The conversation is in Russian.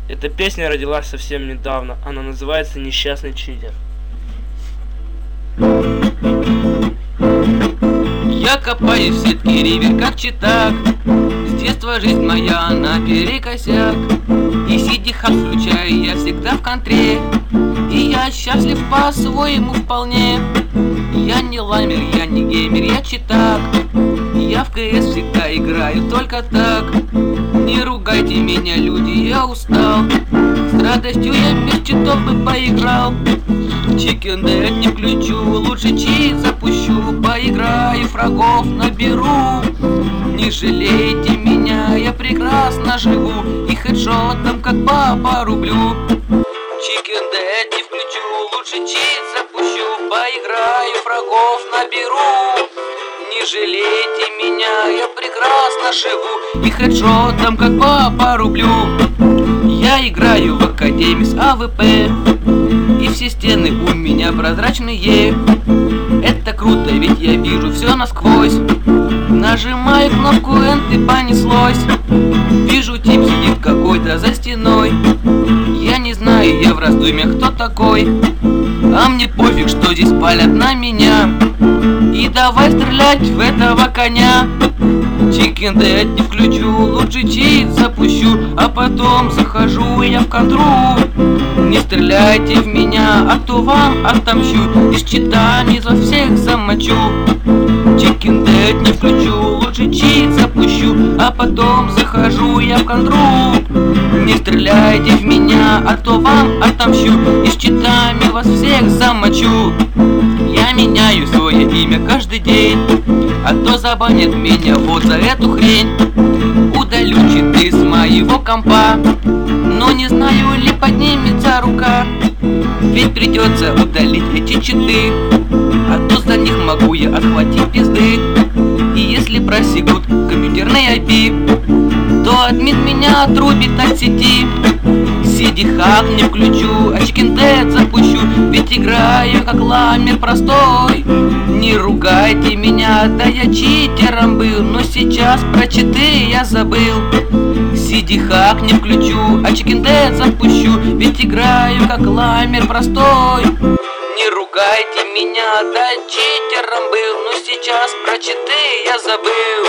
Эта песня родилась совсем недавно. Она называется «Несчастный читер». Я копаюсь в сетке ривер, как читак. С детства жизнь моя наперекосяк. И сидихак включаю я всегда в контре. И я счастлив по-своему вполне. Я не ламер, я не геймер, я читак. Я в КС всегда играю только так. Не ругайте меня, люди, я устал. С радостью я без читов бы поиграл. Chicken Dead не включу, лучше чит запущу. Поиграю, врагов наберу. Не жалейте меня, я прекрасно живу. И хедшотом как папа рублю. Chicken Dead не включу, лучше чит запущу. Поиграю, врагов наберу. Не жалейте меня, я прекрасно живу. И хедшотом как папа рублю. Я играю в Академии с АВП. И все стены у меня прозрачные. Это круто, ведь я вижу все насквозь. Нажимаю кнопку End и понеслось. Вижу, тип сидит какой-то за стеной. Я не знаю, я в раздумьях, кто такой. А мне пофиг, что здесь палят на меня. И давай стрелять в этого коня. Chicken Dead не включу, лучше чит запущу. А потом захожу я в контру. Не стреляйте в меня, а то вам отомщу. И с читами за всех замочу. Chicken Dead не включу, лучше чит запущу. А потом захожу я в контру. Не стреляйте в меня, а то вам отомщу. И с читами вас всех замочу. Я меняю свое имя каждый день, а то забанят меня вот за эту хрень. Удалю читы с моего компа, но не знаю ли поднимется рука. Ведь придется удалить эти читы, а то за них могу я отхватить пизды. И если просекут компьютерный IP, то админ меня отрубит от сети. Сидихак не включу, а Chicken Dead запущу. Ведь играю как ламер простой. Не ругайте меня, да я читером был, но сейчас про читы я забыл. Сидихак не включу, а Chicken Dead запущу. Ведь играю как ламер простой. Не ругайте меня, да читером был, но сейчас про читы я забыл.